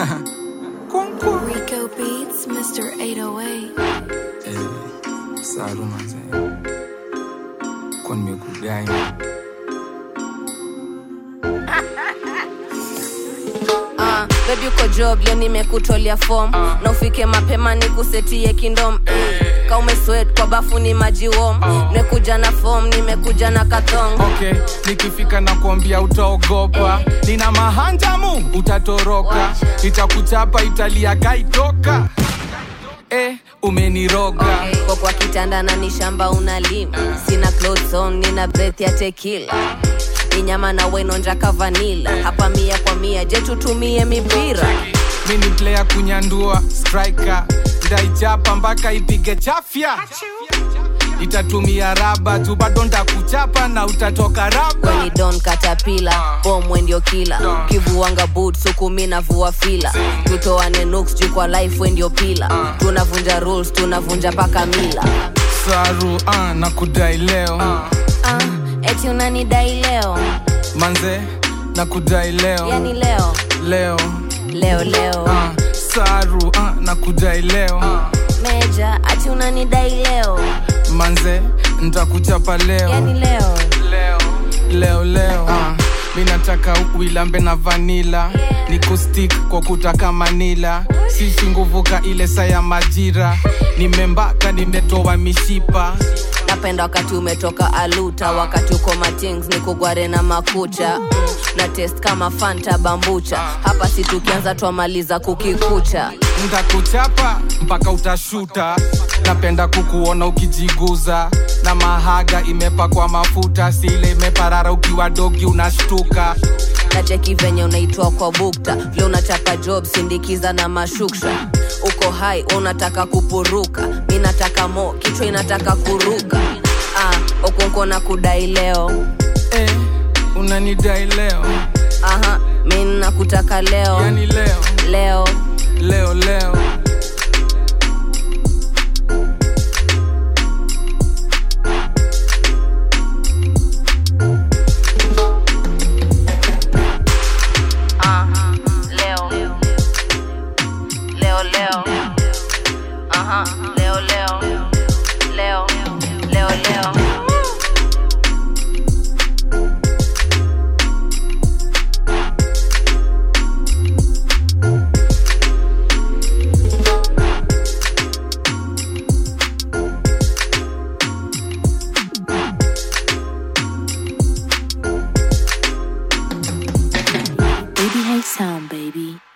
Rico Beats, Mr. 808. Saru manze. Kwa nimekudai. Baby uko job leo nimekutolea form na ufike mapema nikusetie kindom ka umesweat kwa bafu ni maji warm nimekuja na form nimekuja na kathong. Okay, nikifika na kuambia utaogopa nina mahanjamu utatoroka nitakuchapa Italia kaitoka umeniroga. Okay, kwa kitanda na ni shamba unalima sina clothes on nina breath ya tequila nyama na wenonja ka vanilla hapa 100% je tutumie mipira. Mimi player kunyandua striker ndaichapa mpaka ipige chafya itatumia raba tu bado ndakuchapa na utatoka raba. When you don't caterpillar bomb when you killer kivuanga boots huku mimi navua fila tutoane nooks juu kwa life when you pillar tunavunja rules tunavunja paka mila. Saru nakudai leo eti unanidai leo manze nakudai leo yani leo Saru nakudai leo meja ati unanidai leo manze nitakuchapa leo yani leo mimi nataka uilambe na vanilla nikustick kwa kutaka manila sisi nguvuka ile saa ya majira nimembaka nimetoa mishipa napenda wakati umetoka aluta wakati uko matings nikugware na makucha na test kama Fanta bambucha hapa si tukianza tuamaliza kukikucha nitakuchapa mpaka utashuta napenda kukuona ukijiguza na mahaga imepakwa mafuta sile imeparara ukiwa dogi unashtuka na cheki venye unaitwa kwa bukta leo unachapa job sindikiza na mashuksha uko high unataka kupuruka mimi nataka mo kichwa inataka kuruka uko na kudai leo unanidai leo mimi nakutaka leo yani leo Baby Hey Sound, baby.